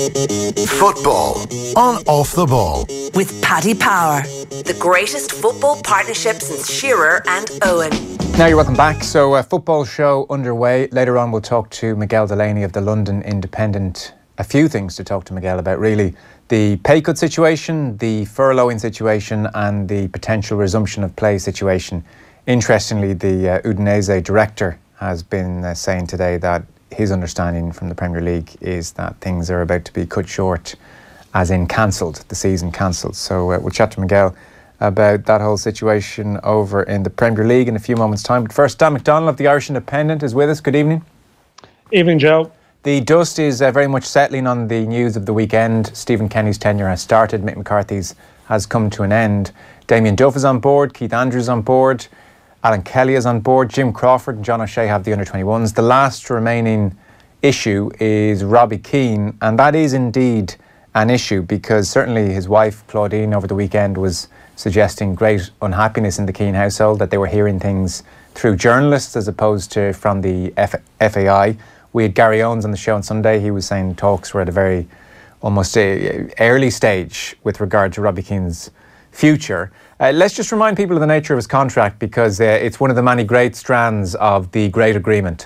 Football on Off the Ball. With Paddy Power, the greatest football partnership since Shearer and Owen. Now you're welcome back. So football show underway. Later on we'll talk to Miguel Delaney of the London Independent. A few things to talk to Miguel about, really. The pay cut situation, the furloughing situation and the potential resumption of play situation. Interestingly, the Udinese director has been saying today that his understanding from the Premier League is that things are about to be cut short, as in cancelled, the season cancelled. So we'll chat to Miguel about that whole situation over in the Premier League in a few moments' time. But first, Dan McDonnell of the Irish Independent is with us. Good evening. Evening, Joe. The dust is very much settling on the news of the weekend. Stephen Kenny's tenure has started. Mick McCarthy's has come to an end. Damien Duff is on board. Keith Andrews on board. Alan Kelly is on board. Jim Crawford and John O'Shea have the under-21s. The last remaining issue is Robbie Keane, and that is indeed an issue because certainly his wife Claudine over the weekend was suggesting great unhappiness in the Keane household, that they were hearing things through journalists as opposed to from the FAI. We had Gary Owens on the show on Sunday. He was saying talks were at a very almost early stage with regard to Robbie Keane's future. Let's just remind people of the nature of his contract because it's one of the many great strands of the great agreement.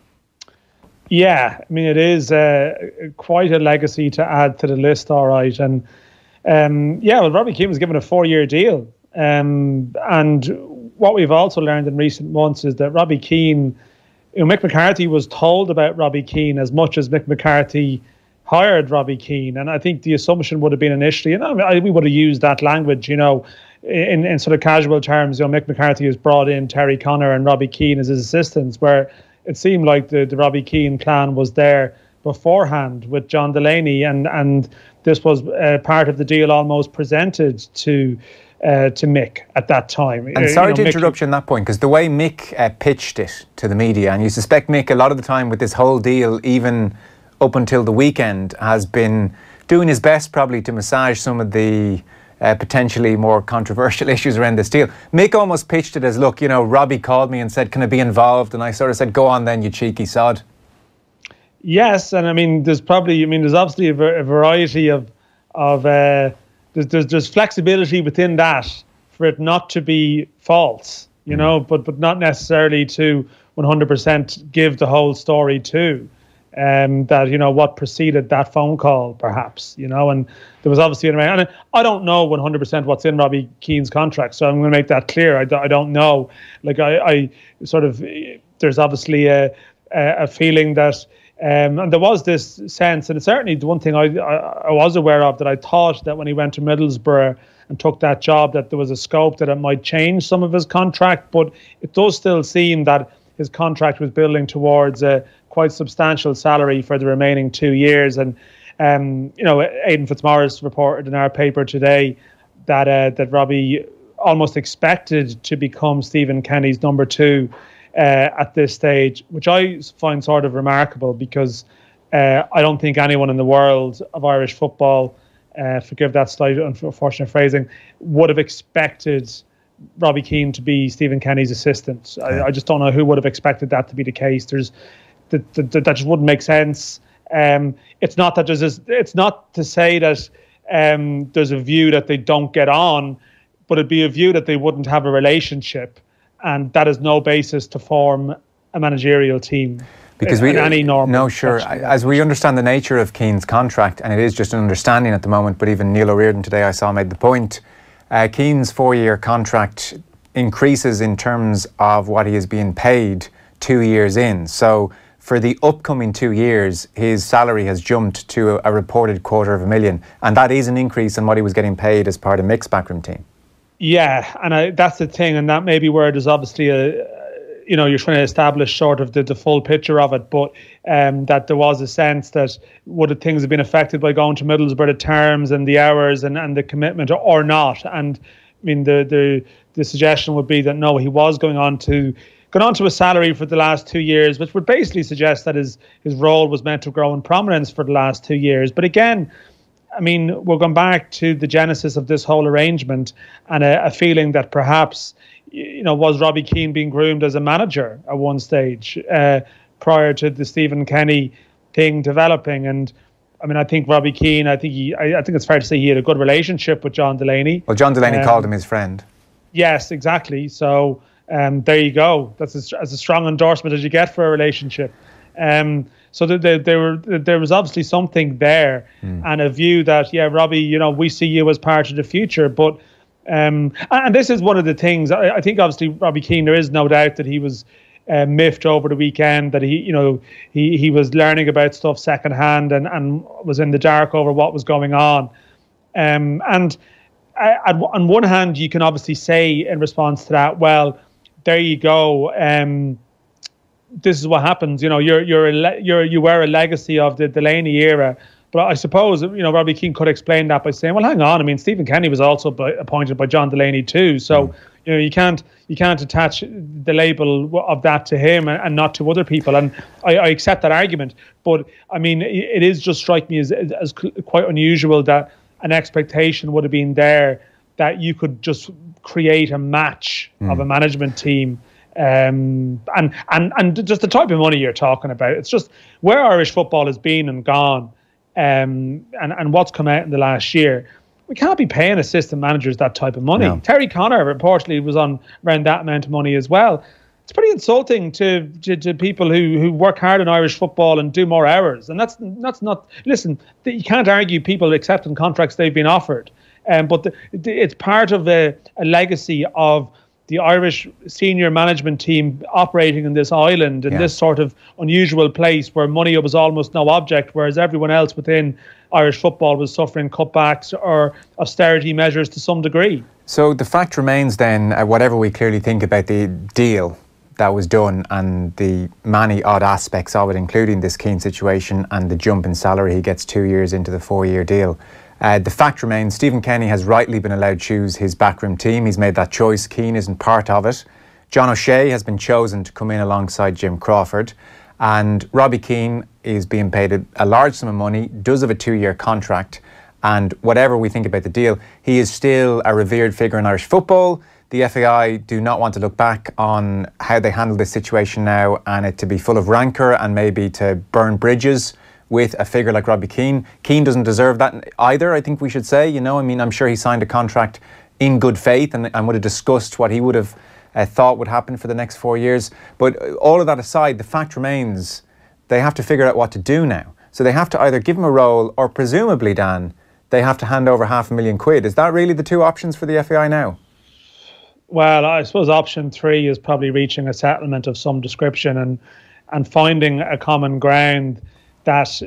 Yeah, I mean, it is quite a legacy to add to the list, all right. And well, Robbie Keane was given a 4-year deal. And what we've also learned in recent months is that Robbie Keane, Mick McCarthy was told about Robbie Keane as much as Mick McCarthy hired Robbie Keane. And I think the assumption would have been initially, and we would have used that language, in sort of casual terms, Mick McCarthy has brought in Terry Connor and Robbie Keane as his assistants, where it seemed like the Robbie Keane plan was there beforehand with John Delaney, and this was part of the deal almost presented to Mick at that time. And sorry to interrupt you on that point, because the way Mick pitched it to the media, and you suspect Mick a lot of the time with this whole deal, even up until the weekend, has been doing his best probably to massage some of the potentially more controversial issues around this deal. Mick almost pitched it as, look, Robbie called me and said, can I be involved? And I sort of said, go on then, you cheeky sod. Yes, and I mean, there's obviously a variety of there's flexibility within that for it not to be false, but not necessarily to 100% give the whole story too. That what preceded that phone call, perhaps, and there was obviously and I don't know 100% what's in Robbie Keane's contract, so I'm going to make that clear. I don't know. Like I sort of, there's obviously a feeling that, and there was this sense, and certainly the one thing I was aware of, that I thought that when he went to Middlesbrough and took that job, that there was a scope that it might change some of his contract, but it does still seem that his contract was building towards a quite substantial salary for the remaining 2 years. And, Aidan Fitzmaurice reported in our paper today that Robbie almost expected to become Stephen Kenny's number 2 at this stage, which I find sort of remarkable because I don't think anyone in the world of Irish football, forgive that slight unfortunate phrasing, would have expected Robbie Keane to be Stephen Kenny's assistant. I just don't know who would have expected that to be the case. That just wouldn't make sense. It's not to say that there's a view that they don't get on, but it'd be a view that they wouldn't have a relationship, and that is no basis to form a managerial team. Because as we understand the nature of Keane's contract, and it is just an understanding at the moment, but even Neil O'Riordan today I saw made the point, Keane's 4-year contract increases in terms of what he is being paid 2 years in. So for the upcoming 2 years, his salary has jumped to a reported $250,000, and that is an increase in what he was getting paid as part of Mick's backroom team. Yeah, and that's the thing, and that may be where there's obviously you're trying to establish sort of the full picture of it, but that there was a sense that would things have been affected by going to Middlesbrough, the terms and the hours and the commitment, or not? And I mean, the suggestion would be that no, he was going on to a salary for the last 2 years, which would basically suggest that his role was meant to grow in prominence for the last 2 years. But again, I mean, we're going back to the genesis of this whole arrangement and a feeling that perhaps, was Robbie Keane being groomed as a manager at one stage prior to the Stephen Kenny thing developing? And I mean, I think Robbie Keane, I think it's fair to say he had a good relationship with John Delaney. Well, John Delaney called him his friend. Yes, exactly. So there you go. That's as a strong endorsement as you get for a relationship. So there was obviously something there, and a view that, yeah, Robbie, you know, we see you as part of the future. But and this is one of the things. I think obviously Robbie Keane, there is no doubt that he was miffed over the weekend, that he was learning about stuff secondhand and was in the dark over what was going on. And on one hand, you can obviously say in response to that, well, there you go. This is what happens. You know, you were a legacy of the Delaney era. But I suppose, you know, Robbie Keane could explain that by saying, well, hang on. I mean, Stephen Kenny was also appointed by John Delaney too. So, you know, you can't attach the label of that to him and not to other people. And I accept that argument. But I mean, it is just strike me as quite unusual that an expectation would have been there that you could just create a match of a management team. And just the type of money you're talking about. It's just where Irish football has been and gone. And what's come out in the last year, we can't be paying assistant managers that type of money. No. Terry Connor reportedly was on around that amount of money as well. It's pretty insulting to people who work hard in Irish football and do more hours. And that's not. Listen, you can't argue people accepting contracts they've been offered. But it's part of a legacy of the Irish senior management team operating in this island, in this sort of unusual place where money was almost no object, whereas everyone else within Irish football was suffering cutbacks or austerity measures to some degree. So the fact remains then, whatever we clearly think about the deal that was done and the many odd aspects of it, including this Keane situation and the jump in salary he gets 2 years into the 4-year deal, the fact remains Stephen Kenny has rightly been allowed to choose his backroom team. He's made that choice. Keane isn't part of it. John O'Shea has been chosen to come in alongside Jim Crawford. And Robbie Keane is being paid a large sum of money, does have a 2-year contract. And whatever we think about the deal, he is still a revered figure in Irish football. The FAI do not want to look back on how they handle this situation now and it to be full of rancour and maybe to burn bridges with a figure like Robbie Keane. Keane doesn't deserve that either, I think we should say. You know, I mean, I'm sure he signed a contract in good faith and would have discussed what he would have thought would happen for the next 4 years. But all of that aside, the fact remains they have to figure out what to do now. So they have to either give him a role or presumably, Dan, they have to hand over £500,000. Is that really the two options for the FAI now? Well, I suppose option 3 is probably reaching a settlement of some description and finding a common ground that,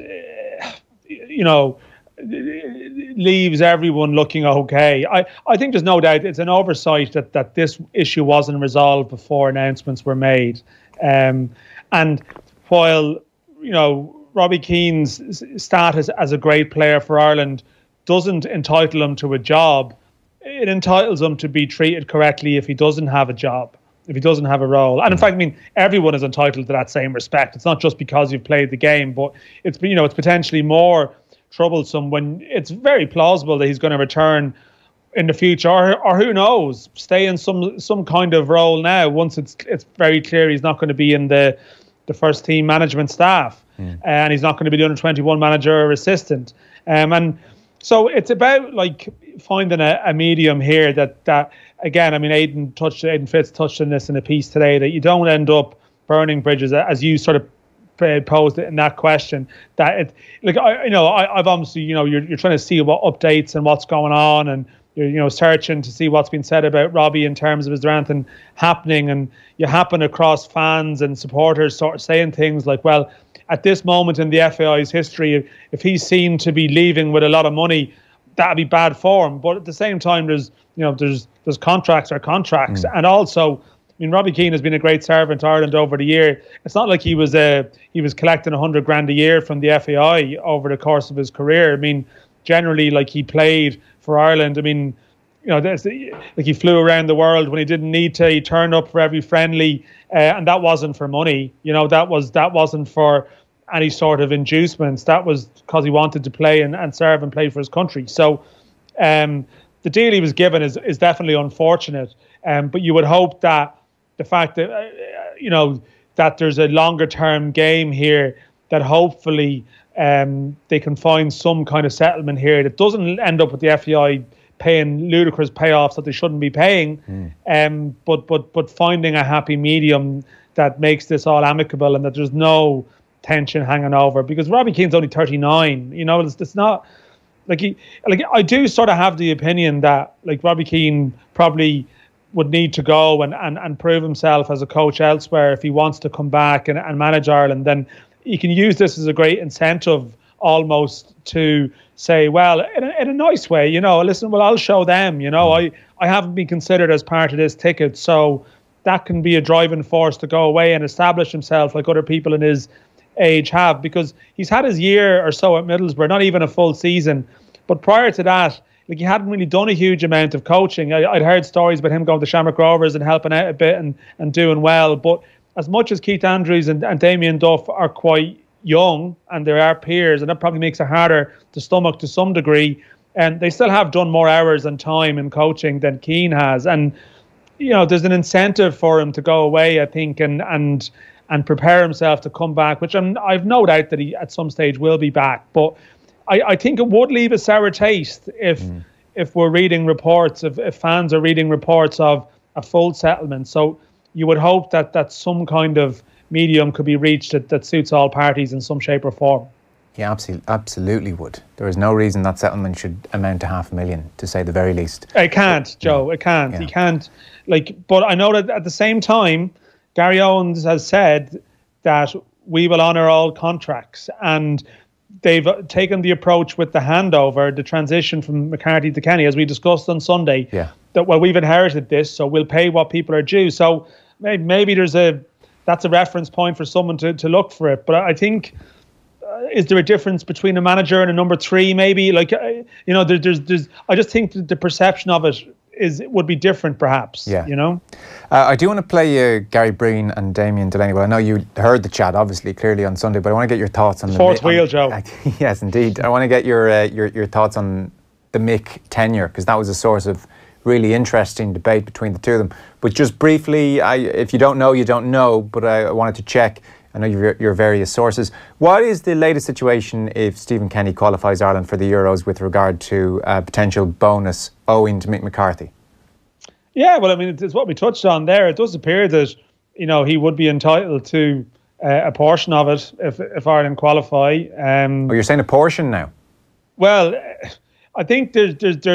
you know, leaves everyone looking okay. I think there's no doubt it's an oversight that this issue wasn't resolved before announcements were made. And while, you know, Robbie Keane's status as a great player for Ireland doesn't entitle him to a job, it entitles him to be treated correctly if he doesn't have a job, if he doesn't have a role. And in fact, I mean, everyone is entitled to that same respect. It's not just because you've played the game, but it's, you know, it's potentially more troublesome when it's very plausible that he's going to return in the future, or who knows, stay in some kind of role now once it's very clear he's not going to be in the first team management staff, and he's not going to be the under-21 manager or assistant. And so it's about like finding a medium here that again, I mean, Aidan Fitz touched on this in a piece today, that you don't end up burning bridges, as you sort of posed it in that question. That it, like, I've obviously, you know, you're trying to see what updates and what's going on, and you're, you know, searching to see what's been said about Robbie in terms of is there anything happening, and you happen across fans and supporters sort of saying things like, well, at this moment in the FAI's history, if he's seen to be leaving with a lot of money, that'd be bad form. But at the same time, there's contracts are contracts, and also, I mean, Robbie Keane has been a great servant to Ireland over the year. It's not like he was collecting $100,000 a year from the FAI over the course of his career. I mean, generally, like, he played for Ireland. I mean, you know, like, he flew around the world when he didn't need to. He turned up for every friendly, and that wasn't for money. You know, that wasn't for any sort of inducements. That was because he wanted to play and serve and play for his country. So the deal he was given is definitely unfortunate. But you would hope that the fact that, you know, that there's a longer term game here, that hopefully they can find some kind of settlement here that doesn't end up with the FAI paying ludicrous payoffs that they shouldn't be paying, but finding a happy medium that makes this all amicable and that there's no tension hanging over. Because Robbie Keane's only 39, you know, it's not like I do sort of have the opinion that like Robbie Keane probably would need to go and prove himself as a coach elsewhere if he wants to come back and manage Ireland. Then he can use this as a great incentive almost to say, well, in a nice way, you know, listen, well, I'll show them, you know, I haven't been considered as part of this ticket. So that can be a driving force to go away and establish himself like other people in his age have, because he's had his year or so at Middlesbrough, not even a full season. But prior to that, like, he hadn't really done a huge amount of coaching. I'd heard stories about him going to Shamrock Rovers and helping out a bit and doing well. But as much as Keith Andrews and Damien Duff are quite young and they are peers, and that probably makes it harder to stomach to some degree, and they still have done more hours and time in coaching than Keane has. And, you know, there's an incentive for him to go away, I think, and prepare himself to come back, which I've no doubt that he at some stage will be back. But I think it would leave a sour taste if we're reading reports, if fans are reading reports of a full settlement. So you would hope that some kind of medium could be reached that suits all parties in some shape or form. Yeah, absolutely would. There is no reason that settlement should amount to $500,000, to say the very least. It can't, Joe. It can't. Yeah. He can't. But I know that at the same time, Gary Owens has said that we will honour all contracts, and they've taken the approach with the handover, the transition from McCarthy to Kenny, as we discussed on Sunday. Yeah. That we've inherited this, so we'll pay what people are due. So maybe that's a reference point for someone to look for it. But I think, is there a difference between a manager and a number three? Maybe, like, you know, there's. I just think that the perception of it would be different, perhaps. Yeah. You know. I do want to play Gary Breen and Damien Delaney. Well, I know you heard the chat, obviously, clearly on Sunday, but I want to get your thoughts on the fourth wheel, Joe. Yes, indeed. I want to get your thoughts on the Mick tenure, because that was a source of really interesting debate between the two of them. But just briefly, if you don't know, you don't know, but I wanted to check. I know your various sources. What is the latest situation if Stephen Kenny qualifies Ireland for the Euros with regard to a potential bonus owing to Mick McCarthy? Yeah, well, I mean, it's what we touched on there. It does appear that, you know, he would be entitled to a portion of it if Ireland qualify. You're saying a portion now? Well, I think there's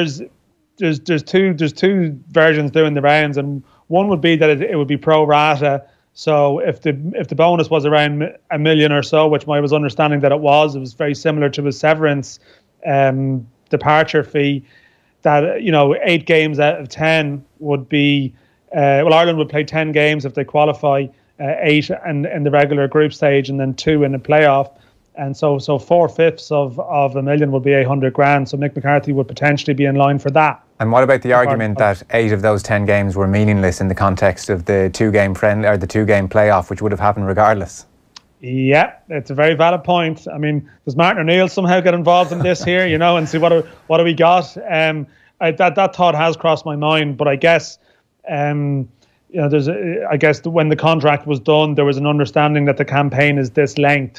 two versions doing the rounds, and one would be that it would be pro rata. So if the bonus was around $1 million or so, which I was understanding that it was very similar to a severance departure fee. That, you know, 8 games out of 10 would be Ireland would play 10 games if they qualify, 8 in the regular group stage, and then 2 in the playoff. And so 4/5 of $1 million would be $800,000. So Mick McCarthy would potentially be in line for that. And what about the argument that 8 of those 10 games were meaningless in the context of the 2-game friendly or the 2-game playoff, which would have happened regardless? Yeah, it's a very valid point. I mean, does Martin O'Neill somehow get involved in this here, you know, and see what do we got? That thought has crossed my mind, but I guess, you know, I guess when the contract was done, there was an understanding that the campaign is this length.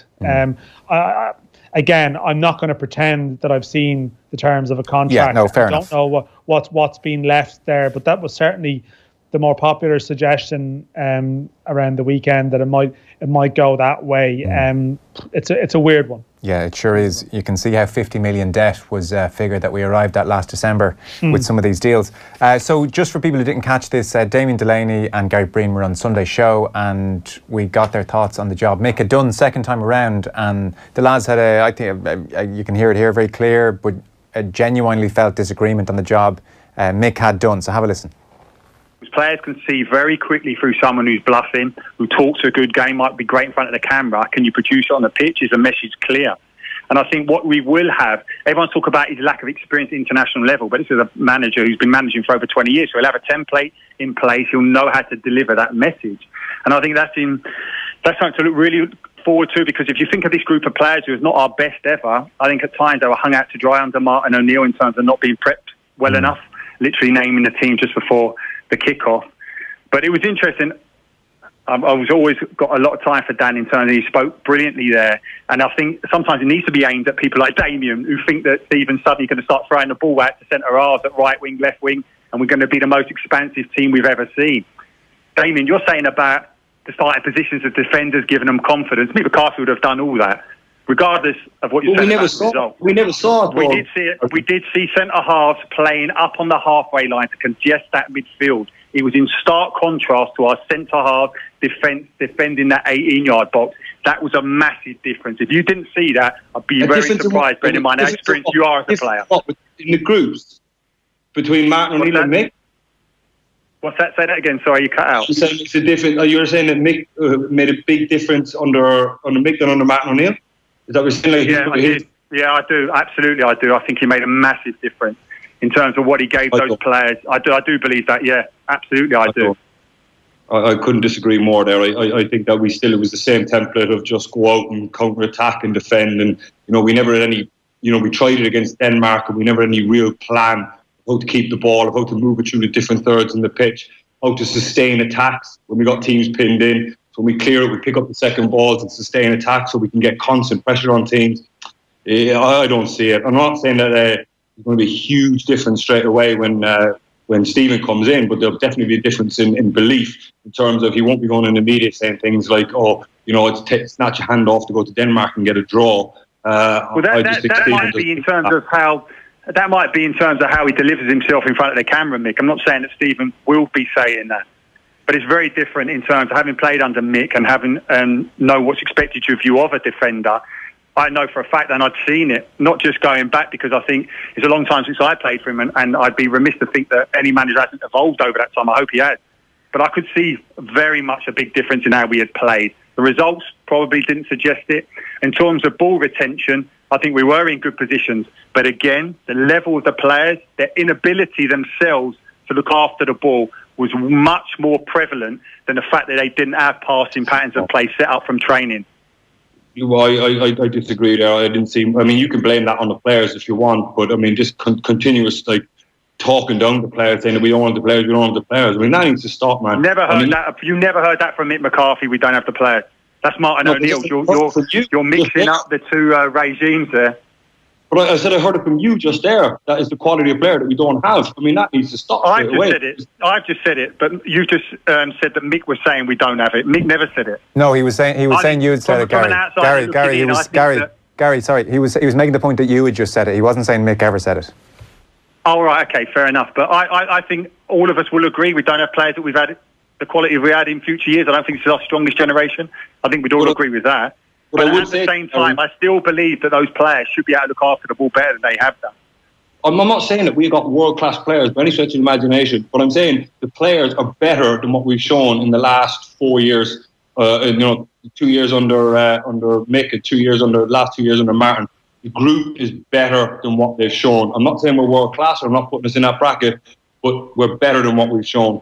Again, I'm not going to pretend that I've seen the terms of a contract. Yeah, no, fair enough. I don't know what's been left there, but that was certainly the more popular suggestion around the weekend, that it might go that way. It's a weird one. Yeah, it sure is. You can see how 50 million debt was a figure that we arrived at last December with some of these deals. So just for people who didn't catch this, Damien Delaney and Gary Breen were on Sunday's show, and we got their thoughts on the job. Mick had done second time around, and the lads had I think you can hear it here very clear, but a genuinely felt disagreement on the job Mick had done. So have a listen. Players can see very quickly through someone who's bluffing, who talks a good game, might be great in front of the camera. Can you produce it on the pitch? Is the message clear? And I think what we will have, everyone's talk about his lack of experience at international level, but this is a manager who's been managing for over 20 years, so he'll have a template in place. He'll know how to deliver that message. And I think that's something to look really forward to, because if you think of this group of players who is not our best ever, I think at times they were hung out to dry under Martin O'Neill in terms of not being prepped well enough, literally naming the team just before the kickoff. But it was interesting. I was always got a lot of time for Dan in terms of he spoke brilliantly there. And I think sometimes it needs to be aimed at people like Damien who think that Stephen's suddenly going to start throwing the ball out to centre halves at right wing, left wing, and we're going to be the most expansive team we've ever seen. Damien, you're saying about the starting positions of defenders giving them confidence. Mick McCarthy would have done all that, regardless of what you said about the result. We never saw it. We did see it. We did see centre halves playing up on the halfway line to congest that midfield. It was in stark contrast to our centre half defending that 18-yard box. That was a massive difference. If you didn't see that, I'd be very surprised, bearing in mind how experienced you are as a player. In the groups between Martin O'Neill and Mick? What's that? Say that again. Sorry, you cut out. You're saying it's a different. You're saying that Mick made a big difference under Mick than under Martin O'Neill? Is that what you're saying? Yeah, I do. Absolutely, I do. I think he made a massive difference in terms of what he gave those players. I do believe that. Yeah, absolutely, I do. I couldn't disagree more there. I think that it was the same template of just go out and counter-attack and defend. And, we never had any, we tried it against Denmark and we never had any real plan of how to keep the ball, of how to move it through the different thirds in the pitch, how to sustain attacks when we got teams pinned in. So when we clear it, we pick up the second balls and sustain attacks so we can get constant pressure on teams. I don't see it. I'm not saying that there's going to be a huge difference straight away when Stephen comes in, but there'll definitely be a difference in belief in terms of he won't be going in the media saying things like, it's snatch a hand off to go to Denmark and get a draw. That might be in terms of how he delivers himself in front of the camera, Mick. I'm not saying that Stephen will be saying that, but it's very different in terms of having played under Mick and having know what's expected of you of a defender. I know for a fact, and I'd seen it, not just going back, because I think it's a long time since I played for him, and I'd be remiss to think that any manager hasn't evolved over that time. I hope he has. But I could see very much a big difference in how we had played. The results probably didn't suggest it. In terms of ball retention, I think we were in good positions. But again, the level of the players, their inability themselves to look after the ball was much more prevalent than the fact that they didn't have passing patterns of play set up from training. I disagree there. I didn't see. I mean, you can blame that on the players if you want, but I mean, just continuous talking down the players, saying that we don't want the players, we don't want the players. I mean, that needs to stop, man. That. You never heard that from Mick McCarthy. We don't have the players. That's Martin O'Neill. You're mixing up the two regimes there. But I said I heard it from you just there. That is the quality of player that we don't have. I mean, that needs to stop. I've just said it, but you just said that Mick was saying we don't have it. Mick never said it. No, he was saying you had said it, Gary. Sorry, he was making the point that you had just said it. He wasn't saying Mick ever said it. Oh, right, okay, fair enough. But I think all of us will agree we don't have players that we've had the quality we had in future years. I don't think this is our strongest generation. I think we'd all agree with that. But at the same time, I still believe that those players should be able to look after the ball better than they have done. I'm not saying that we've got world-class players by any stretch of the imagination, but I'm saying the players are better than what we've shown in the last 4 years. 2 years under Mick and last 2 years under Martin. The group is better than what they've shown. I'm not saying we're world-class, or I'm not putting us in that bracket, but we're better than what we've shown.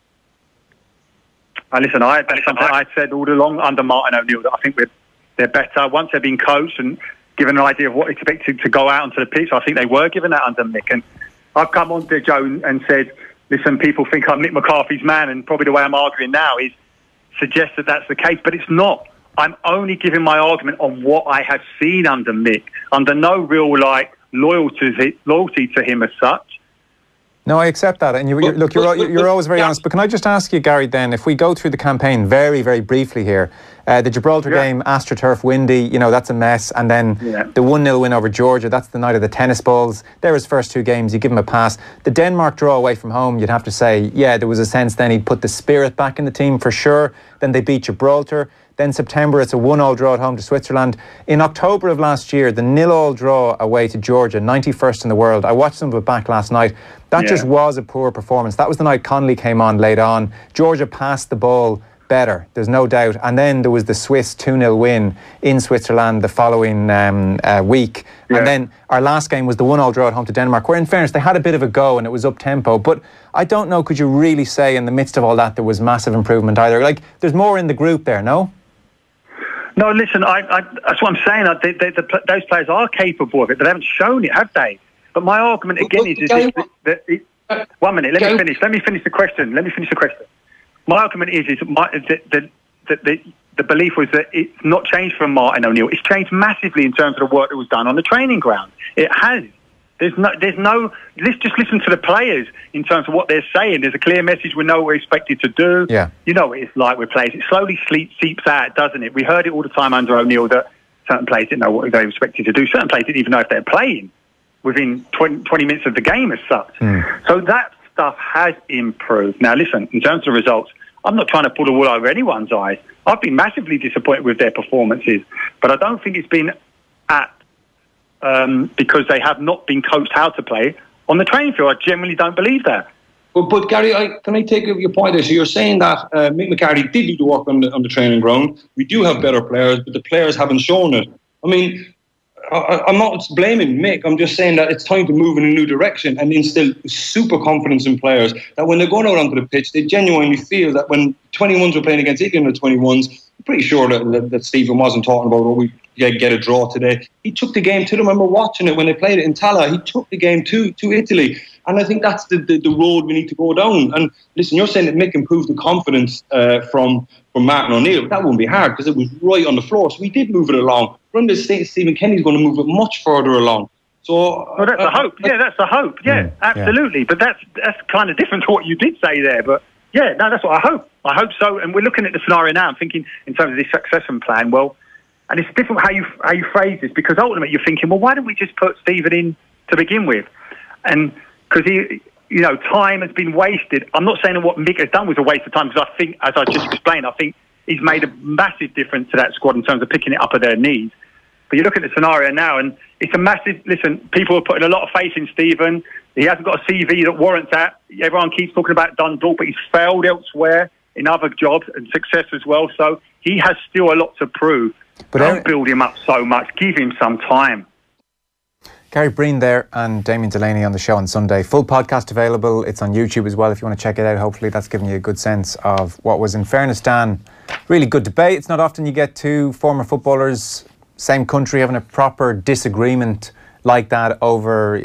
And listen, that's something I said all along under Martin O'Neill, that I think they're better once they've been coached and given an idea of what expected to go out onto the pitch. I think they were given that under Mick. And I've come on to Joe and said, listen, people think I'm Mick McCarthy's man, and probably the way I'm arguing now is suggest that that's the case, but it's not. I'm only giving my argument on what I have seen under Mick, under no real loyalty to him as such. No, I accept that, and you're always very honest. But can I just ask you, Gary? Then, if we go through the campaign very, very briefly here, the Gibraltar game, AstroTurf, windy, that's a mess, and then the 1-0 win over Georgia. That's the night of the tennis balls. They're his first two games. You give him a pass. The Denmark draw away from home, you'd have to say, there was a sense then he'd put the spirit back in the team for sure. Then they beat Gibraltar. Then September, it's a 1-1 draw at home to Switzerland. In October of last year, the 0-0 draw away to Georgia, 91st in the world. I watched some of it back last night. That just was a poor performance. That was the night Connolly came on late on. Georgia passed the ball better, there's no doubt. And then there was the Swiss 2-0 win in Switzerland the following week. And then our last game was the 1-1 draw at home to Denmark, where in fairness, they had a bit of a go and it was up-tempo. But I don't know, could you really say in the midst of all that there was massive improvement either? There's more in the group there, no? No, listen, that's what I'm saying. Those players are capable of it, but they haven't shown it, have they? But my argument again is 1 minute. Let me finish the question. My argument is the belief was that it's not changed from Martin O'Neill. It's changed massively in terms of the work that was done on the training ground. It has. There's no. Let's just listen to the players in terms of what they're saying. There's a clear message. We know what we're expected to do. Yeah. You know what it's like with players. It slowly seeps out, doesn't it? We heard it all the time under O'Neill that certain players didn't know what they were expected to do. Certain players didn't even know if they're playing within 20 minutes of the game as such. So that stuff has improved. Now, listen, in terms of results, I'm not trying to pull the wool over anyone's eyes. I've been massively disappointed with their performances, but I don't think it's been because they have not been coached how to play on the training field. I generally don't believe that. But Gary, can I take your point there? So you're saying that Mick McCarthy did do the work on the training ground. We do have better players, but the players haven't shown it. I mean, I'm not blaming Mick. I'm just saying that it's time to move in a new direction and instill super confidence in players that when they're going out onto the pitch, they genuinely feel that when 21s were playing against England at 21s, I'm pretty sure that Stephen wasn't talking about, we get a draw today. He took the game to them. I remember watching it when they played it in Tala. He took the game to Italy. And I think that's the road we need to go down. And listen, you're saying that Mick improved the confidence from Martin O'Neill. That wouldn't be hard because it was right on the floor. So we did move it along. From the state, Stephen Kenny's going to move it much further along. So well, that's the hope. Yeah, that's the hope. Yeah, absolutely. Yeah. But that's kind of different to what you did say there. But yeah, no, that's what I hope. I hope so. And we're looking at the scenario now and thinking in terms of this succession plan. Well, and it's different how you phrase this, because ultimately you're thinking, well, why don't we just put Stephen in to begin with? And because time has been wasted. I'm not saying that what Mick has done was a waste of time, because I think, as I just explained, I think he's made a massive difference to that squad in terms of picking it up at their knees. But you look at the scenario now, and it's a massive... Listen, people are putting a lot of faith in Stephen. He hasn't got a CV that warrants that. Everyone keeps talking about Dundalk, but he's failed elsewhere in other jobs and success as well. So he has still a lot to prove. But don't build him up so much. Give him some time. Gary Breen there and Damien Delaney on the show on Sunday. Full podcast available. It's on YouTube as well if you want to check it out. Hopefully that's given you a good sense of what was, in fairness, Dan, really good debate. It's not often you get two former footballers, same country, having a proper disagreement like that over,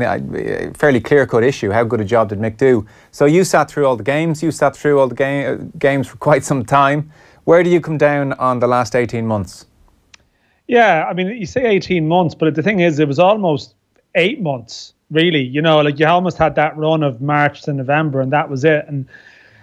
a fairly clear-cut issue. How good a job did Mick do? So you sat through all the games. You sat through all the games for quite some time. Where do you come down on the last 18 months? Yeah, I mean, you say 18 months, but the thing is, it was almost 8 months, really. You almost had that run of March to November, and that was it. And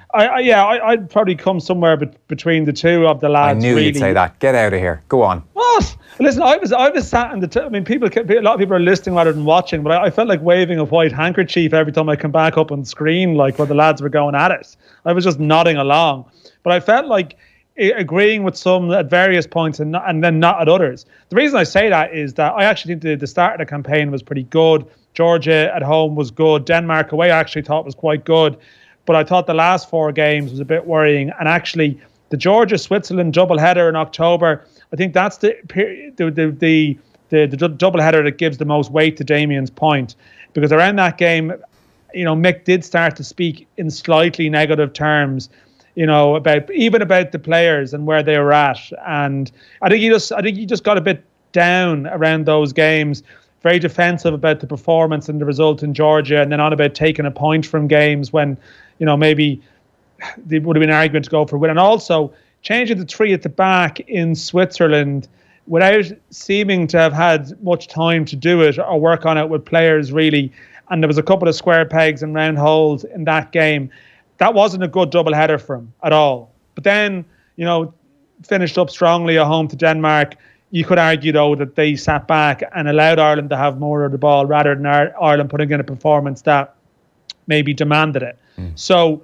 I'd probably come somewhere between the two of the lads. I knew you'd say that. Get out of here. Go on. What? Listen, I was sat in the. I mean, a lot of people are listening rather than watching, but I felt like waving a white handkerchief every time I come back up on screen, like when the lads were going at it. I was just nodding along, but I felt like agreeing with some at various points and then not at others. The reason I say that is that I actually think the start of the campaign was pretty good. Georgia at home was good. Denmark away I actually thought was quite good. But I thought the last 4 games was a bit worrying. And actually, the Georgia-Switzerland doubleheader in October, I think that's the doubleheader that gives the most weight to Damien's point. Because around that game, Mick did start to speak in slightly negative terms, about the players and where they were at. And I think he just got a bit down around those games, very defensive about the performance and the result in Georgia, and then on about taking a point from games when, maybe there would have been an argument to go for a win. And also changing the 3 at the back in Switzerland without seeming to have had much time to do it or work on it with players, really. And there was a couple of square pegs and round holes in that game. That wasn't a good double header for him at all. But then, finished up strongly at home to Denmark. You could argue, though, that they sat back and allowed Ireland to have more of the ball rather than Ireland putting in a performance that maybe demanded it. So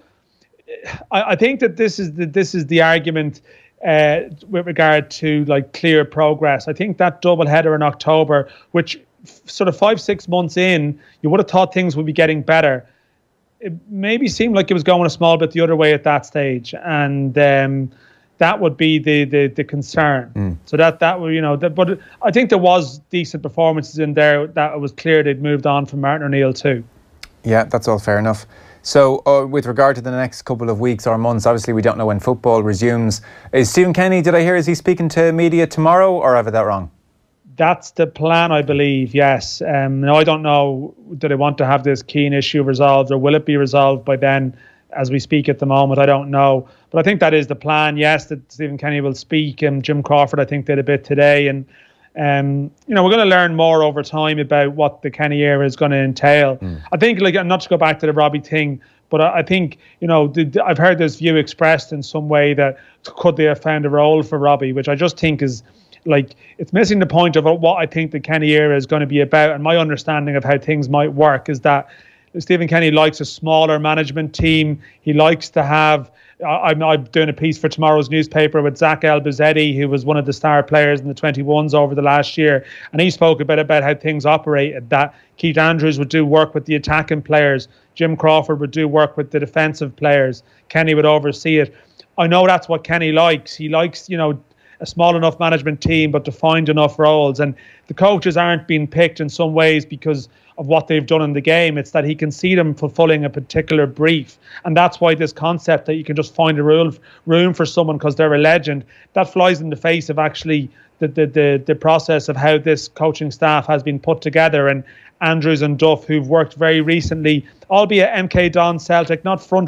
I think that this is the argument with regard to clear progress. I think that double header in October, which sort of 5-6 months in, you would have thought things would be getting better. It maybe seemed like it was going a small bit the other way at that stage, and that would be the concern. So that but I think there was decent performances in there that it was clear they'd moved on from Martin O'Neill too. Yeah, that's all fair enough. So with regard to the next couple of weeks or months, obviously we don't know when football resumes. Is Stephen Kenny, did I hear, is he speaking to media tomorrow, or have I that wrong? That's the plan, I believe, yes. No, I don't know, do they want to have this Keane issue resolved, or will it be resolved by then? as we speak at the moment. I don't know. But I think that is the plan. Yes, that Stephen Kenny will speak. Jim Crawford, I think, did a bit today. And, we're going to learn more over time about what the Kenny era is going to entail. I think, not to go back to the Robbie thing, but I think, I've heard this view expressed in some way that could they have found a role for Robbie, which I just think is, it's missing the point of what I think the Kenny era is going to be about. And my understanding of how things might work is that Stephen Kenny likes a smaller management team. He likes to have... I'm doing a piece for tomorrow's newspaper with Zach El-Buzzetti, who was one of the star players in the 21s over the last year. And he spoke a bit about how things operated, that Keith Andrews would do work with the attacking players. Jim Crawford would do work with the defensive players. Kenny would oversee it. I know that's what Kenny likes. He likes, a small enough management team, but defined enough roles. And the coaches aren't being picked in some ways because of what they've done in the game. It's that he can see them fulfilling a particular brief. And that's why this concept that you can just find a room for someone because they're a legend, that flies in the face of actually the process of how this coaching staff has been put together. And Andrews and Duff, who've worked very recently, albeit MK Don Celtic, not front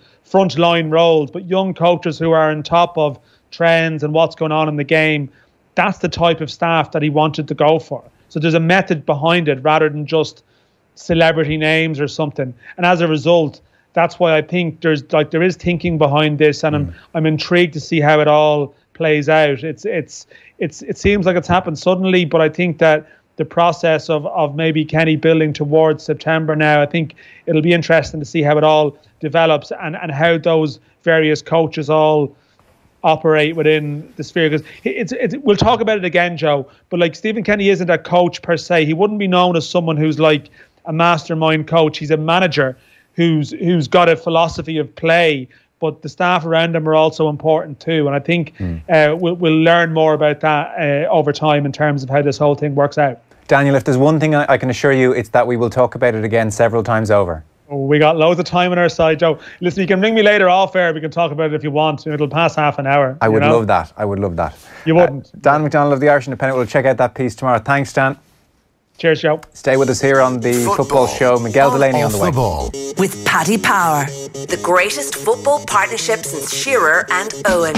line roles, but young coaches who are on top of trends and what's going on in the game. That's the type of staff that he wanted to go for. So there's a method behind it rather than just celebrity names or something. And as a result, that's why I think there is thinking behind this, and I'm intrigued to see how it all plays out. It seems like it's happened suddenly, but I think that the process of maybe Kenny building towards September now, I think it'll be interesting to see how it all develops and how those various coaches all operate within the sphere. Because we'll talk about it again, Joe, but Stephen Kenny isn't a coach per se. He wouldn't be known as someone who's like a mastermind coach. He's a manager who's got a philosophy of play, but the staff around him are also important too. And I think we'll learn more about that over time in terms of how this whole thing works out. Daniel, if there's one thing I can assure you, it's that we will talk about it again several times over. We got loads of time on our side, Joe. Listen, you can ring me later off air. We can talk about it if you want. It'll pass half an hour. I would love that. I would love that. You wouldn't. Dan McDonald of the Irish Independent will check out that piece tomorrow. Thanks, Dan. Cheers, Joe. Stay with us here on the football show. Miguel Delaney on the way. Ball. With Paddy Power, the greatest football partnership since Shearer and Owen.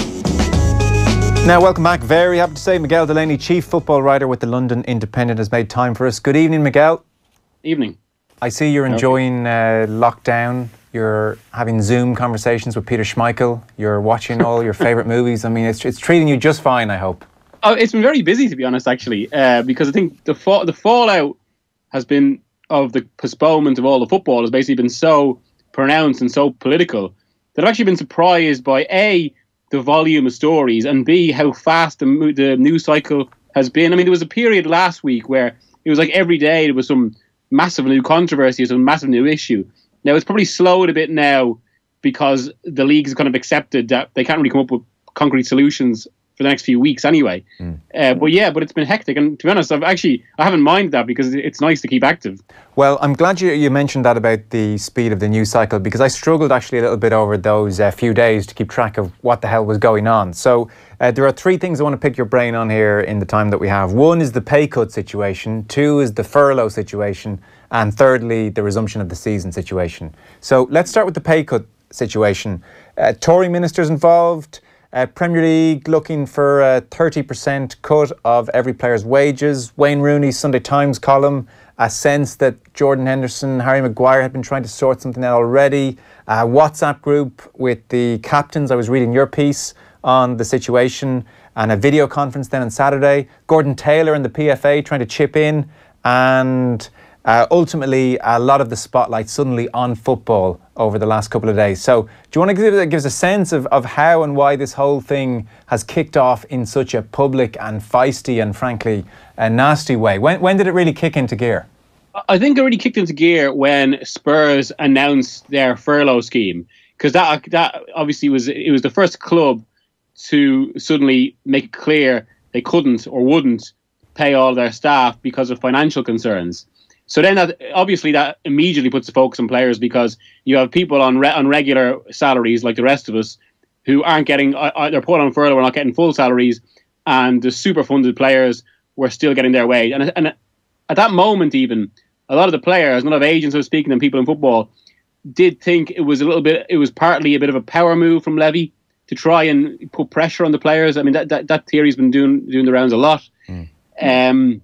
Now, welcome back. Very happy to say Miguel Delaney, chief football writer with the London Independent, has made time for us. Good evening, Miguel. Evening. I see you're enjoying lockdown. You're having Zoom conversations with Peter Schmeichel. You're watching all your favourite movies. I mean, it's treating you just fine, I hope. Oh, it's been very busy, to be honest, actually, because I think the fallout has been of the postponement of all the football has basically been so pronounced and so political that I've actually been surprised by A, the volume of stories, and B, how fast the news cycle has been. I mean, there was a period last week where it was like every day there was some massive new controversy, some massive new issue. Now, it's probably slowed a bit now because the league has kind of accepted that they can't really come up with concrete solutions for the next few weeks anyway. But it's been hectic. And to be honest, I haven't minded that because it's nice to keep active. Well, I'm glad you mentioned that about the speed of the news cycle, because I struggled actually a little bit over those few days to keep track of what the hell was going on. So there are three things I want to pick your brain on here in the time that we have. One is the pay cut situation. Two is the furlough situation. And thirdly, the resumption of the season situation. So let's start with the pay cut situation. Tory ministers involved. Premier League looking for a 30% cut of every player's wages. Wayne Rooney's Sunday Times column, a sense that Jordan Henderson, Harry Maguire had been trying to sort something out already. A WhatsApp group with the captains. I was reading your piece on the situation, and a video conference then on Saturday. Gordon Taylor and the PFA trying to chip in, and ultimately a lot of the spotlight suddenly on football over the last couple of days. So do you want to give us a sense of how and why this whole thing has kicked off in such a public and feisty and frankly a nasty way? When did it really kick into gear? I think it really kicked into gear when Spurs announced their furlough scheme, because that obviously was the first club to suddenly make it clear they couldn't or wouldn't pay all their staff because of financial concerns. So then that immediately puts the focus on players, because you have people on regular salaries like the rest of us who aren't getting, they're put on furlough, we're not getting full salaries, and the super funded players were still getting their wage. And at that moment even, a lot of the players, a lot of agents who were speaking and people in football, did think it was partly a bit of a power move from Levy to try and put pressure on the players. I mean, that theory's been doing the rounds a lot. And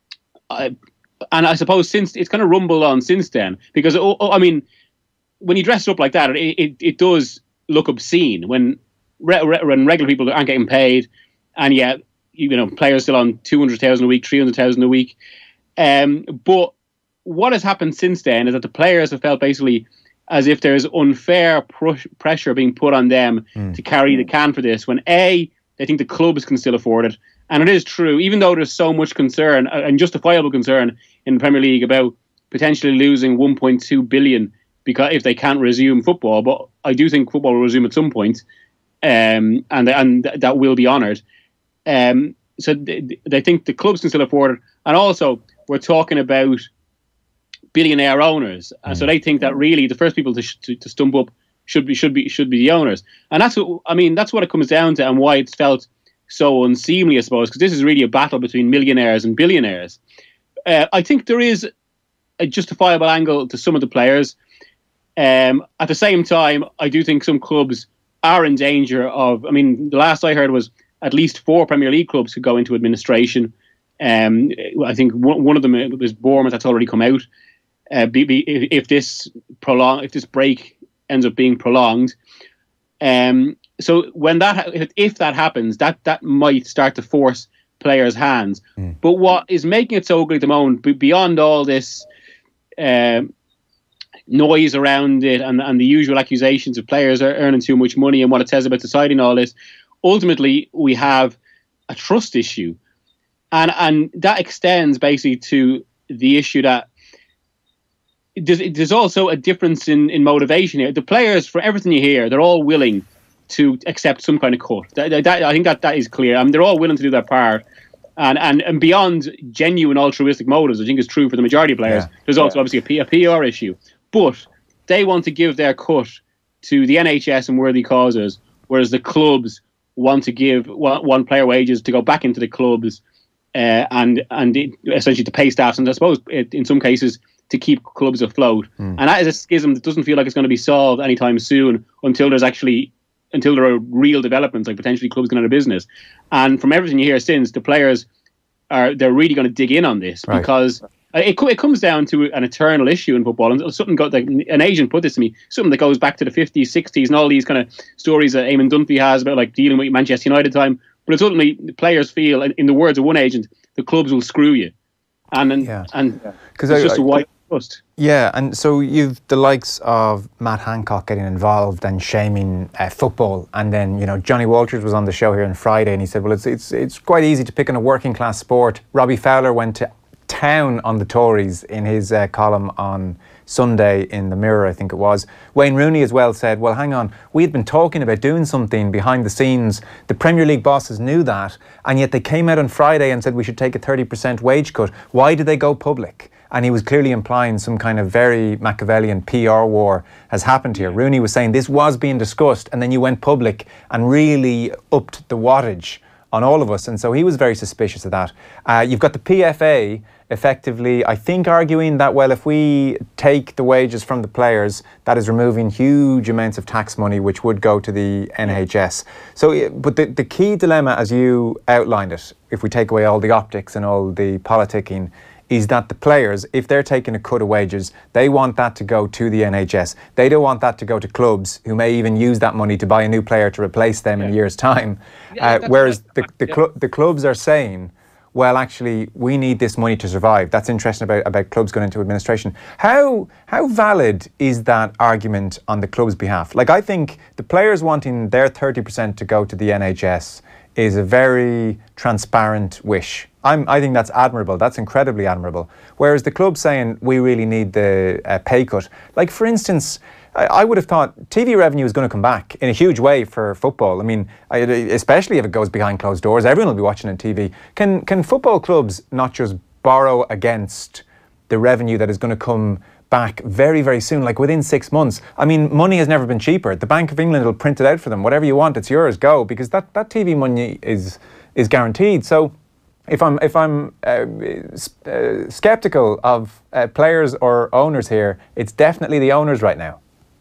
I suppose since it's kind of rumbled on since then, because I mean, when you dress it up like that, it does look obscene when regular people aren't getting paid, and yet players still on 200,000 a week, 300,000 a week. But what has happened since then is that the players have felt basically as if there's unfair pressure being put on them to carry the can for this, when they think the clubs can still afford it. And it is true, even though there's so much concern, and justifiable concern in the Premier League about potentially losing 1.2 billion because if they can't resume football. But I do think football will resume at some point, and that will be honoured. So they think the clubs can still afford it. And also, we're talking about billionaire owners, and so they think that really the first people to stump up should be the owners. And that's what it comes down to, and why it's felt so unseemly, I suppose, because this is really a battle between millionaires and billionaires. I think there is a justifiable angle to some of the players. At the same time, I do think some clubs are in danger of. I mean, the last I heard was at least 4 Premier League clubs could go into administration. I think one of them is Bournemouth. That's already come out. If this break ends up being prolonged. So if that happens, that might start to force players' hands. But what is making it so ugly at the moment, beyond all this noise around it and the usual accusations of players are earning too much money and what it says about society and all this, ultimately we have a trust issue, and that extends basically to the issue that there's also a difference in motivation here. The players, for everything you hear, they're all willing to accept some kind of cut. I think that is clear. I mean, they're all willing to do their part. And beyond genuine altruistic motives, I think is true for the majority of players. There's also obviously a PR issue. But they want to give their cut to the NHS and worthy causes, whereas the clubs want to give one player wages to go back into the clubs and essentially to pay staff, and I suppose in some cases to keep clubs afloat. And that is a schism that doesn't feel like it's going to be solved anytime soon until there are real developments, like potentially clubs going out of business. And from everything you hear since, the players they're really going to dig in on this, right? Because it comes down to an eternal issue in football. And something like an agent put this to me, something that goes back to the 50s, 60s, and all these kind of stories that Eamon Dunphy has about like dealing with Manchester United time. But it's ultimately the players feel, in the words of one agent, the clubs will screw you, and it's just a white trust. Yeah, and so you've the likes of Matt Hancock getting involved and shaming football, and then Johnny Walters was on the show here on Friday, and he said, well, it's quite easy to pick on a working class sport. Robbie Fowler went to town on the Tories in his column on Sunday in the Mirror, I think it was. Wayne Rooney as well said, well, hang on, we had been talking about doing something behind the scenes. The Premier League bosses knew that, and yet they came out on Friday and said we should take a 30% wage cut. Why did they go public? And he was clearly implying some kind of very Machiavellian PR war has happened here. Rooney was saying this was being discussed, and then you went public and really upped the wattage on all of us. And so he was very suspicious of that. You've got the PFA effectively, I think, arguing that, well, if we take the wages from the players, that is removing huge amounts of tax money, which would go to the NHS. So, but the key dilemma, as you outlined it, if we take away all the optics and all the politicking, is that the players, if they're taking a cut of wages, they want that to go to the NHS. They don't want that to go to clubs who may even use that money to buy a new player to replace them in a year's time. Whereas the clubs are saying, well, actually, we need this money to survive. That's interesting about clubs going into administration. How valid is that argument on the club's behalf? Like, I think the players wanting their 30% to go to the NHS is a very transparent wish. I think that's admirable. That's incredibly admirable. Whereas the club saying we really need the pay cut. Like, for instance, I would have thought TV revenue is going to come back in a huge way for football. I mean, especially if it goes behind closed doors, everyone will be watching on TV. Can football clubs not just borrow against the revenue that is going to come back very, very soon, like within 6 months? I mean, money has never been cheaper. The Bank of England will print it out for them. Whatever you want, it's yours, go, because that TV money is guaranteed. So if I'm sceptical of players or owners here, it's definitely the owners right now.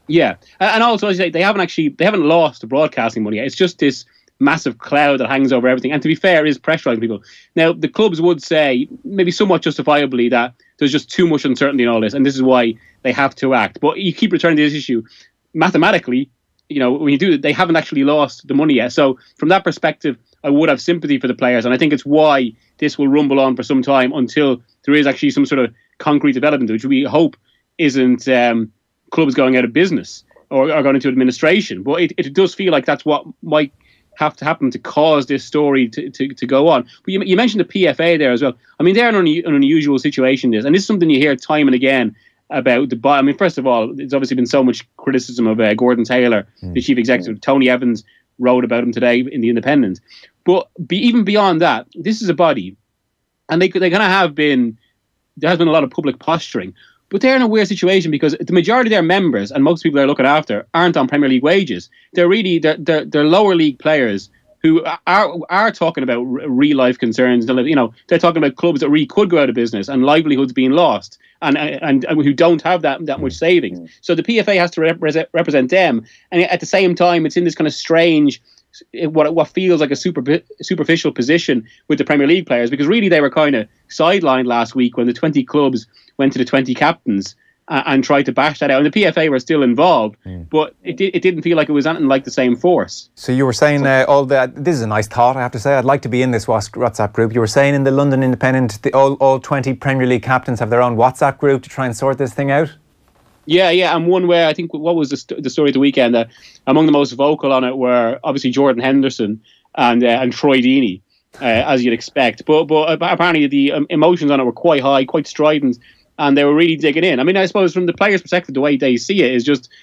Yeah, and also as I say, they haven't lost the broadcasting money yet. It's just this massive cloud that hangs over everything. And to be fair, it is pressurizing people. Now, the clubs would say, maybe somewhat justifiably, that there's just too much uncertainty in all this, and this is why they have to act. But you keep returning to this issue. Mathematically, when you do it, they haven't actually lost the money yet. So from that perspective, I would have sympathy for the players, and I think it's why this will rumble on for some time until there is actually some sort of concrete development, which we hope isn't clubs going out of business or going into administration. But it does feel like that's what might have to happen to cause this story to go on. But you mentioned the PFA there as well. I mean, they're in an unusual situation, and this is something you hear time and again about the. I mean, first of all, there's obviously been so much criticism of Gordon Taylor, the chief executive. Tony Evans wrote about him today in The Independent. But even beyond that, this is a body, and they kind of have been. There has been a lot of public posturing, but they're in a weird situation because the majority of their members and most people they're looking after aren't on Premier League wages. They're really they're lower league players who are talking about real life concerns. They're talking about clubs that really could go out of business and livelihoods being lost, and who don't have that much savings. So the PFA has to represent them, and at the same time, it's in this kind of strange, what feels like a superficial position with the Premier League players, because really they were kind of sidelined last week when the 20 clubs went to the 20 captains and tried to bash that out. And the PFA were still involved, but it didn't feel like it was anything like the same force. So you were saying this is a nice thought, I have to say. I'd like to be in this WhatsApp group. You were saying in the London Independent, all 20 Premier League captains have their own WhatsApp group to try and sort this thing out? Yeah, and one where I think, what was the story of the weekend? Among the most vocal on it were obviously Jordan Henderson and Troy Deeney, as you'd expect. But apparently the emotions on it were quite high, quite strident, and they were really digging in. I mean, I suppose from the players' perspective, the way they see it is just,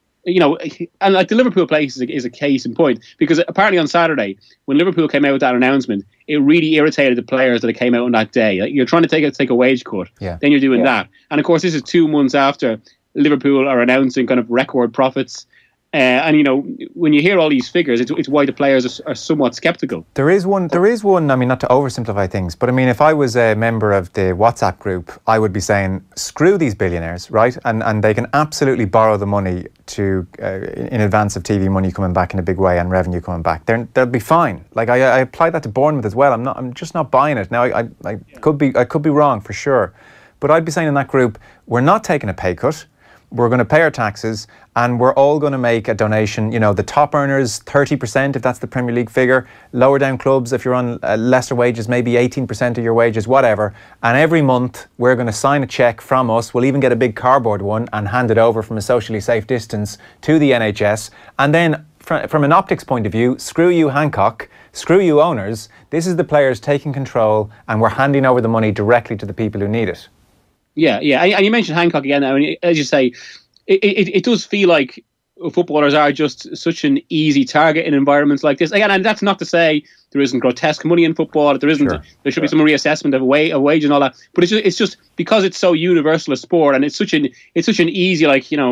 and like the Liverpool place is a case in point, because apparently on Saturday, when Liverpool came out with that announcement, it really irritated the players that it came out on that day. Like, you're trying to take a wage cut, then you're doing that. And of course, this is 2 months after Liverpool are announcing kind of record profits. And when you hear all these figures, it's why the players are somewhat sceptical. There is one. I mean, not to oversimplify things, but I mean, if I was a member of the WhatsApp group, I would be saying, screw these billionaires, right? And they can absolutely borrow the money to in advance of TV money coming back in a big way and revenue coming back. They'll be fine. Like I applied that to Bournemouth as well. I'm just not buying it. Now I could be wrong for sure, but I'd be saying in that group, we're not taking a pay cut. We're going to pay our taxes, and we're all going to make a donation. The top earners, 30%, if that's the Premier League figure. Lower down clubs, if you're on lesser wages, maybe 18% of your wages, whatever. And every month, we're going to sign a cheque from us. We'll even get a big cardboard one and hand it over from a socially safe distance to the NHS. And then, from an optics point of view, screw you, Hancock. Screw you, owners. This is the players taking control, and we're handing over the money directly to the people who need it. Yeah. And you mentioned Hancock again. I mean, as you say, it does feel like footballers are just such an easy target in environments like this. Again, and that's not to say there isn't grotesque money in football. There isn't. Sure. There should be some reassessment of wage and all that. But it's just because it's so universal a sport, and it's such an easy,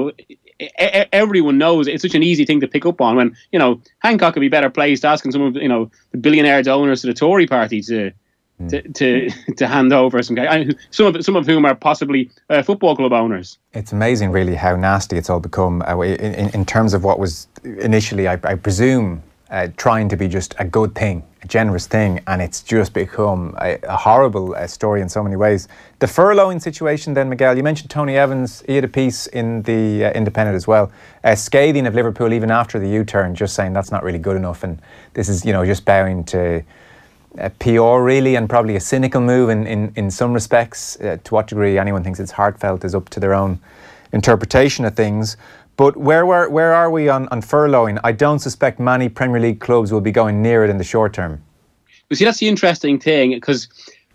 everyone knows it's such an easy thing to pick up on. When Hancock could be better placed asking some of the billionaire donors to the Tory party to hand over some of whom are possibly football club owners. It's amazing, really, how nasty it's all become in terms of what was initially, I presume, trying to be just a good thing, a generous thing, and it's just become a horrible story in so many ways. The furloughing situation then, Miguel, you mentioned Tony Evans. He had a piece in the Independent as well, scathing of Liverpool even after the U-turn, just saying that's not really good enough, and this is just bowing to PR really, and probably a cynical move in some respects. To what degree anyone thinks it's heartfelt is up to their own interpretation of things. But where are we on furloughing? I don't suspect many Premier League clubs will be going near it in the short term. You see, that's the interesting thing, because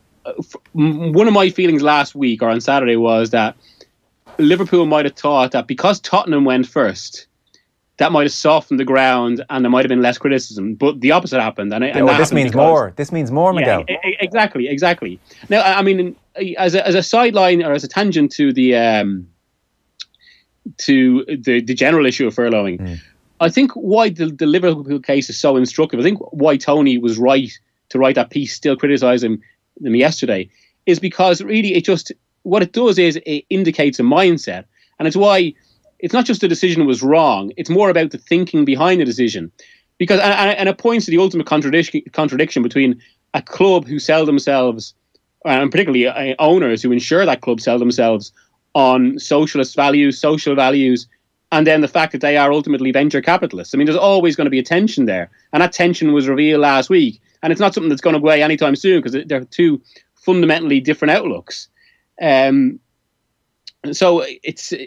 one of my feelings last week or on Saturday was that Liverpool might have thought that because Tottenham went first, that might have softened the ground and there might have been less criticism. But the opposite happened. This means more. This means more, Miguel. Yeah, exactly. Now, I mean, as a sideline or as a tangent to the general issue of furloughing, I think why the Liverpool case is so instructive, I think why Tony was right to write that piece, still criticising them yesterday, is because really what it does is it indicates a mindset. And it's why it's not just the decision was wrong, it's more about the thinking behind the decision. Because and it points to the ultimate contradiction between a club who sell themselves, and particularly owners who ensure that clubs sell themselves on socialist values, social values, and then the fact that they are ultimately venture capitalists. I mean, there's always going to be a tension there. And that tension was revealed last week. And it's not something that's going away anytime soon, because they're two fundamentally different outlooks. So it's a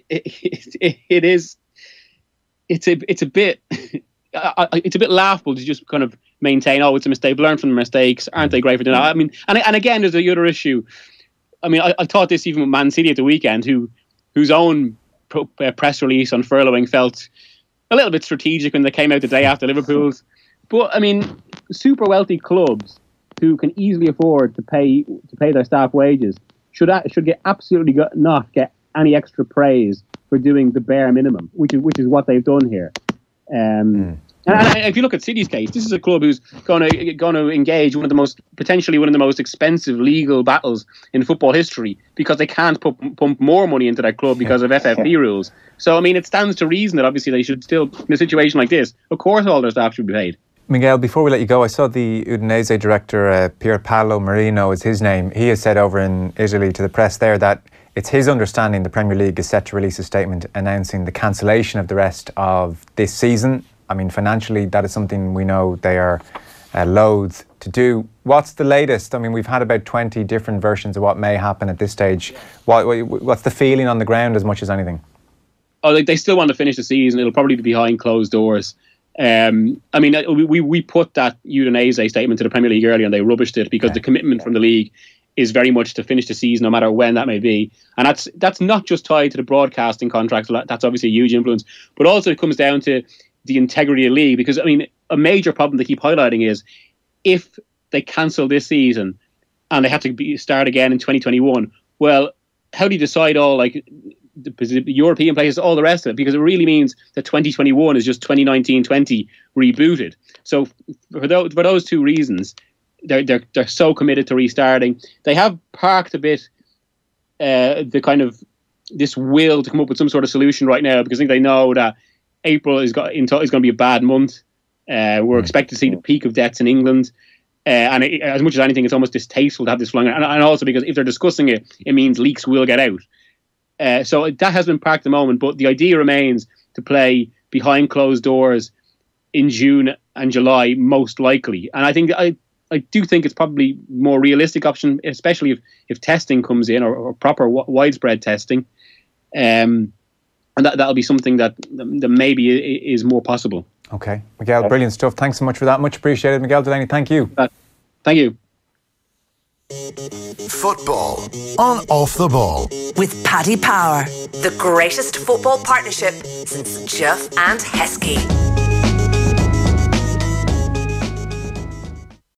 bit laughable to just kind of maintain, oh, it's a mistake, learn from the mistakes, aren't they great for doing that? I mean, and again, there's the other issue. I mean, I thought this even with Man City at the weekend, whose own press release on furloughing felt a little bit strategic when they came out the day after Liverpool's. But I mean, super wealthy clubs who can easily afford to pay their staff wages should not get any extra praise for doing the bare minimum, which is what they've done here. And if you look at City's case, this is a club who's going to engage potentially one of the most expensive legal battles in football history, because they can't pump more money into their club because of FFP rules. So I mean, it stands to reason that obviously they should still, in a situation like this, of course all their staff should be paid. Miguel, before we let you go, I saw the Udinese director, Pier Paolo Marino is his name. He has said over in Italy to the press there that it's his understanding the Premier League is set to release a statement announcing the cancellation of the rest of this season. I mean, financially, that is something we know they are loath to do. What's the latest? I mean, we've had about 20 different versions of what may happen at this stage. What's the feeling on the ground as much as anything? Oh, they still want to finish the season. It'll probably be behind closed doors. I mean, we put that Udinese statement to the Premier League earlier and they rubbished it because the commitment from the league is very much to finish the season, no matter when that may be. And that's not just tied to the broadcasting contracts. That's obviously a huge influence. But also it comes down to the integrity of the league. Because, I mean, a major problem they keep highlighting is if they cancel this season and they have to start again in 2021, well, how do you decide all, like, the European places, all the rest of it? Because it really means that 2021 is just 2019-20 rebooted. So for those two reasons, they're so committed to restarting. They have parked a bit the kind of this will to come up with some sort of solution right now, because I think they know that April is going to be a bad month. We're expected to see the peak of deaths in England. And as much as anything, it's almost distasteful to have this flying. And also because if they're discussing it, it means leaks will get out. So that has been parked at the moment. But the idea remains to play behind closed doors in June and July, most likely. And I think I do think it's probably more realistic option, especially if testing comes in, or proper widespread testing. And that'll be something that maybe is more possible. Okay. Miguel, brilliant stuff. Thanks so much for that. Much appreciated. Miguel Delaney, thank you. Thank you. Football on Off the Ball. With Paddy Power, the greatest football partnership since Duff and Heskey.